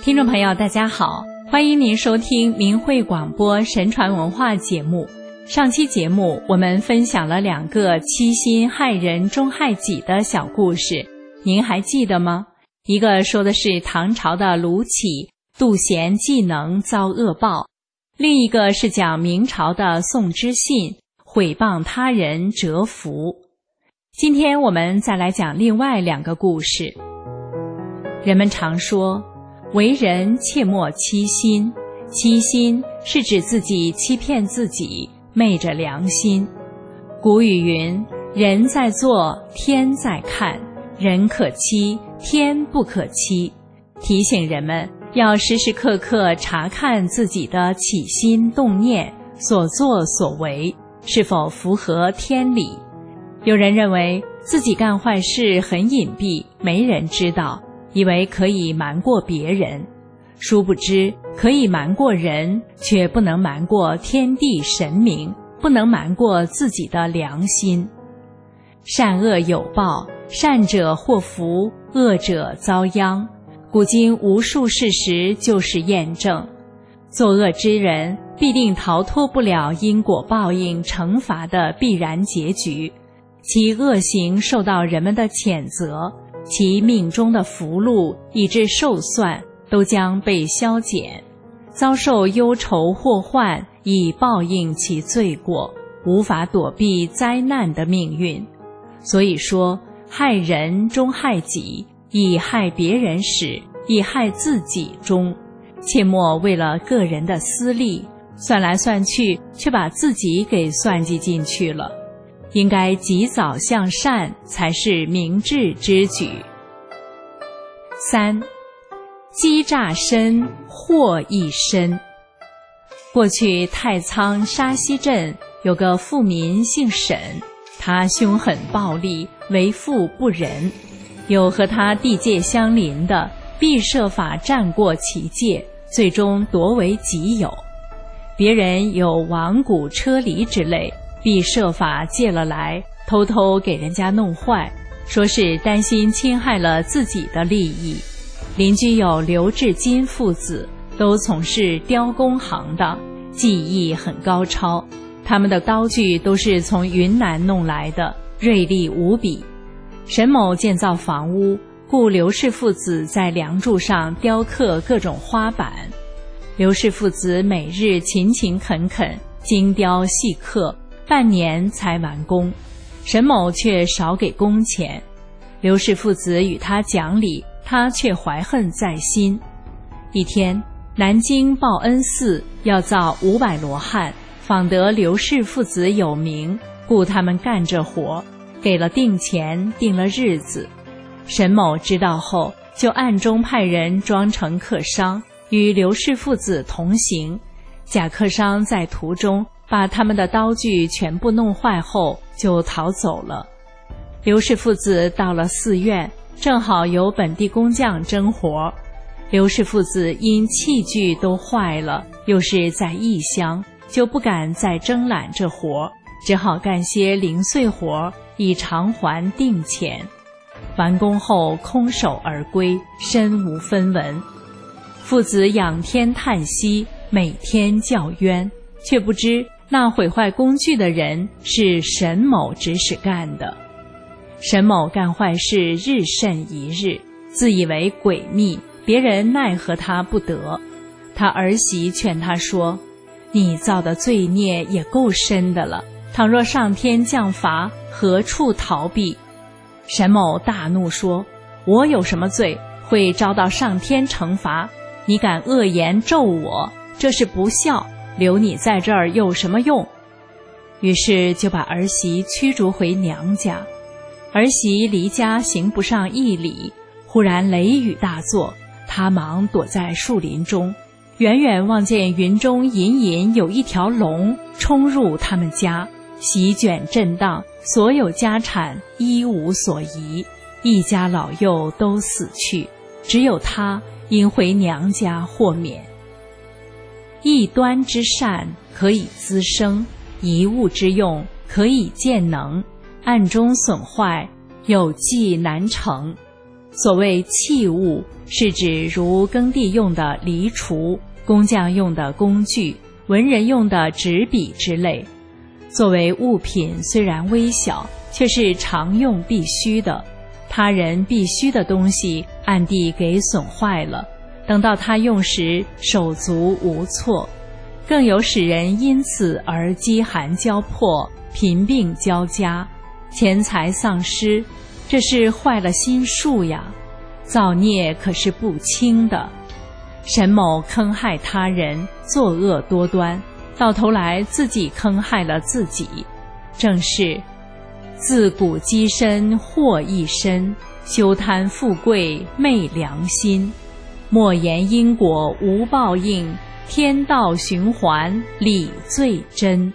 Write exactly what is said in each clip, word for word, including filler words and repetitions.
听众朋友大家好，欢迎您收听明慧广播神传文化节目。上期节目我们分享了两个欺心害人终害己的小故事，您还记得吗？一个说的是唐朝的卢杞妒贤技能遭恶报，另一个是讲明朝的宋之信毁谤他人折福。今天我们再来讲另外两个故事。人们常说为人切莫欺心，欺心是指自己欺骗自己，昧着良心。古语云，人在做，天在看，人可欺，天不可欺，提醒人们要时时刻刻查看自己的起心动念，所作所为是否符合天理。有人认为自己干坏事很隐蔽，没人知道，以为可以瞒过别人，殊不知可以瞒过人，却不能瞒过天地神明，不能瞒过自己的良心。善恶有报，善者祸福，恶者遭殃，古今无数事实就是验证。作恶之人必定逃脱不了因果报应惩罚的必然结局，其恶行受到人们的谴责，其命中的福禄以致寿算都将被消减，遭受忧愁祸患以报应其罪过，无法躲避灾难的命运。所以说，害人终害己，以害别人始，以害自己终。切莫为了个人的私利，算来算去却把自己给算计进去了。应该及早向善，才是明智之举。三，欺诈深，祸亦深。过去太仓沙溪镇有个富民姓沈，他凶狠暴力，为富不仁，有和他地界相邻的，必设法占过其界，最终夺为己有。别人有王谷车犁之类，必设法借了来，偷偷给人家弄坏，说是担心侵害了自己的利益。邻居有刘志金父子，都从事雕工行当，技艺很高超，他们的刀具都是从云南弄来的，锐利无比。沈某建造房屋，雇刘氏父子在梁柱上雕刻各种花板。刘氏父子每日勤勤恳恳，精雕细刻，半年才完工，沈某却少给工钱。刘氏父子与他讲理，他却怀恨在心。一天，南京报恩寺要造五百罗汉，访得刘氏父子有名，故他们干这活，给了定钱，定了日子。沈某知道后，就暗中派人装成客商，与刘氏父子同行。假客商在途中把他们的刀具全部弄坏后，就逃走了。刘氏父子到了寺院，正好有本地工匠征活。刘氏父子因器具都坏了，又是在异乡，就不敢再征揽这活，只好干些零碎活，以偿还定钱。完工后空手而归，身无分文。父子仰天叹息，每天叫冤，却不知那毁坏工具的人是沈某指使干的。沈某干坏事日甚一日，自以为诡秘，别人奈何他不得。他儿媳劝他说，你造的罪孽也够深的了，倘若上天降罚，何处逃避？沈某大怒说，我有什么罪会遭到上天惩罚？你敢恶言咒我，这是不孝，留你在这儿有什么用？于是就把儿媳驱逐回娘家。儿媳离家行不上一里，忽然雷雨大作，她忙躲在树林中，远远望见云中隐隐有一条龙冲入他们家，席卷震荡，所有家产一无所遗，一家老幼都死去，只有她因回娘家获免。一端之善可以滋生，一物之用可以见能，暗中损坏，有计难成。 所谓器物，是指如耕地用的犁锄，工匠用的工具，文人用的纸笔之类。作为物品虽然微小，却是常用必须的，他人必须的东西暗地给损坏了，等到他用时手足无措，更有使人因此而饥寒交迫，贫病交加，钱财丧失，这是坏了心术呀，造孽可是不轻的。沈某坑害他人，作恶多端，到头来自己坑害了自己，正是自古积身祸一身，休贪富贵昧良心，莫言因果无报应，天道循环理最真。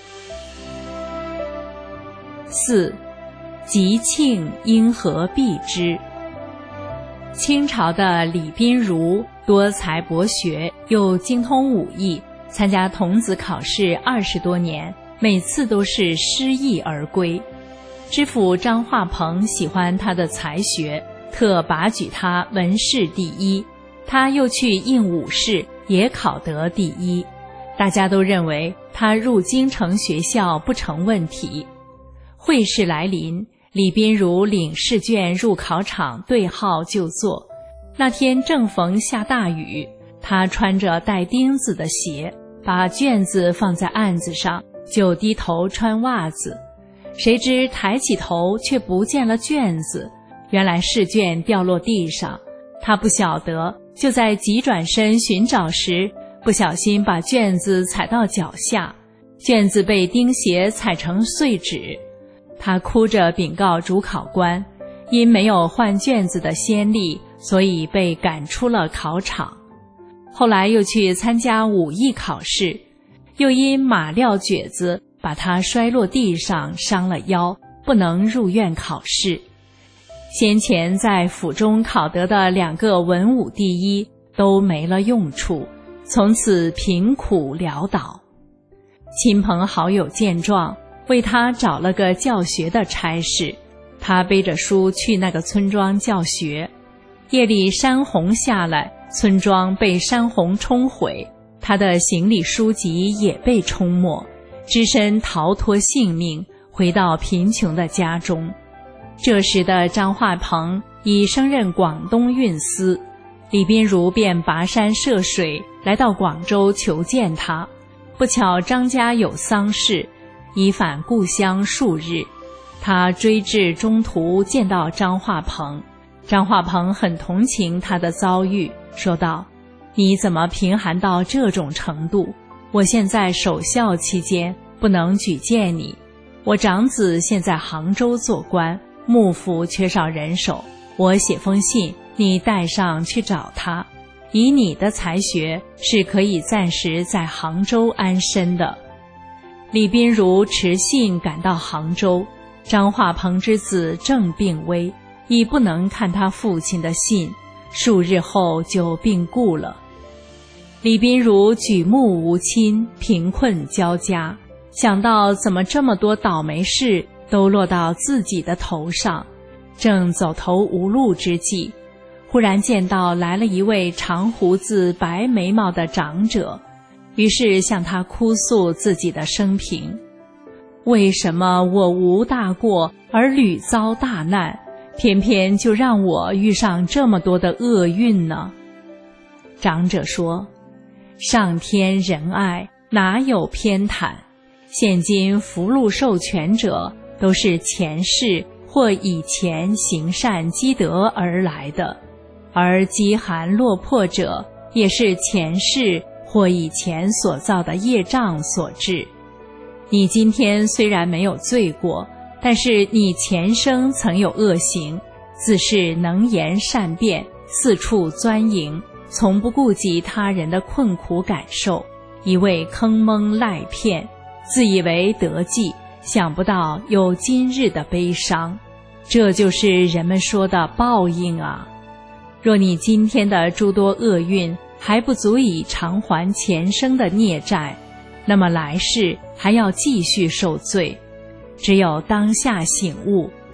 四，吉庆因何避之？清朝的李彬如多才博学，又精通武艺，参加童子考试二十多年，每次都是失意而归。知府张化鹏喜欢他的才学，特拔举他文试第一，他又去应武试，也考得第一。大家都认为他入京城学校不成问题。会试来临，李彬如领试卷入考场对号就坐。那天正逢下大雨，他穿着带钉子的鞋，把卷子放在案子上，就低头穿袜子。谁知抬起头却不见了卷子，原来试卷掉落地上，他不晓得，就在急转身寻找时，不小心把卷子踩到脚下，卷子被钉鞋踩成碎纸。他哭着禀告主考官，因没有换卷子的先例，所以被赶出了考场。后来又去参加武艺考试，又因马料蹶子把他摔落地上，伤了腰，不能入院考试。先前在府中考得的两个文武第一都没了用处，从此贫苦潦倒。亲朋好友见状，为他找了个教学的差事，他背着书去那个村庄教学。夜里山洪下来，村庄被山洪冲毁，他的行李书籍也被冲没，只身逃脱性命，回到贫穷的家中。这时的张化鹏已升任广东运司，李彬如便跋山涉水来到广州求见他。不巧张家有丧事，已返故乡数日，他追至中途见到张化鹏。张化鹏很同情他的遭遇，说道：你怎么贫寒到这种程度？我现在守孝期间，不能举荐你。我长子现在杭州做官，幕府缺少人手，我写封信，你带上去找他。以你的才学，是可以暂时在杭州安身的。李彬如持信赶到杭州，张化鹏之子正病危，已不能看他父亲的信，数日后就病故了。李彬如举目无亲，贫困交加，想到怎么这么多倒霉事都落到自己的头上，正走投无路之际，忽然见到来了一位长胡子白眉毛的长者，于是向他哭诉自己的生平。为什么我无大过而屡遭大难，偏偏就让我遇上这么多的厄运呢？长者说：上天仁爱，哪有偏袒？现今福禄寿全者，都是前世或以前行善积德而来的，而饥寒落魄者，也是前世或以前所造的业障所致。你今天虽然没有罪过，但是你前生曾有恶行，自是能言善辩，四处钻营，从不顾及他人的困苦感受，一味坑蒙赖骗，自以为得计，想不到有今日的悲伤。这就是人们说的报应啊！若你今天的诸多厄运还不足以偿还前生的孽债，那么来世还要继续受罪。只有当下醒悟，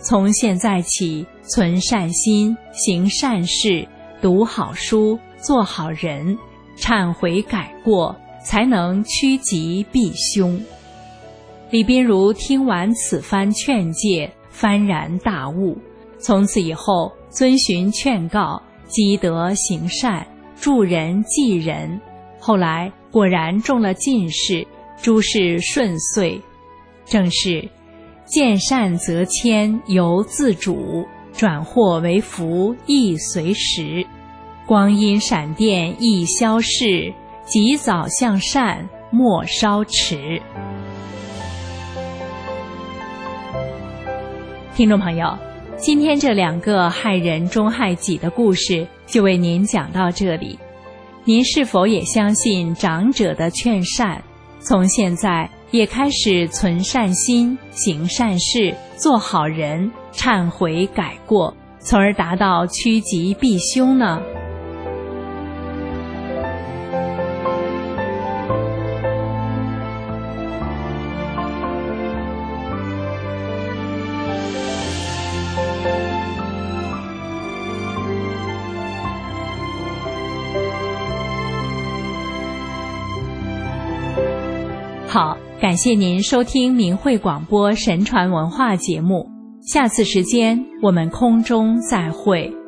从现在起，存善心，行善事，读好书，做好人，忏悔改过，才能趋吉避凶。李斌如听完此番劝诫，幡然大悟，从此以后遵循劝告，积德行善，助人济人，后来果然中了进士，诸事顺遂。正是见善则迁，由自主，转祸为福，亦随时。光阴闪电易消逝，及早向善，莫稍迟。听众朋友，今天这两个害人终害己的故事就为您讲到这里。您是否也相信长者的劝善，从现在也开始存善心，行善事，做好人，忏悔改过，从而达到趋吉避凶呢？好，感谢您收听明慧广播神传文化节目，下次时间我们空中再会。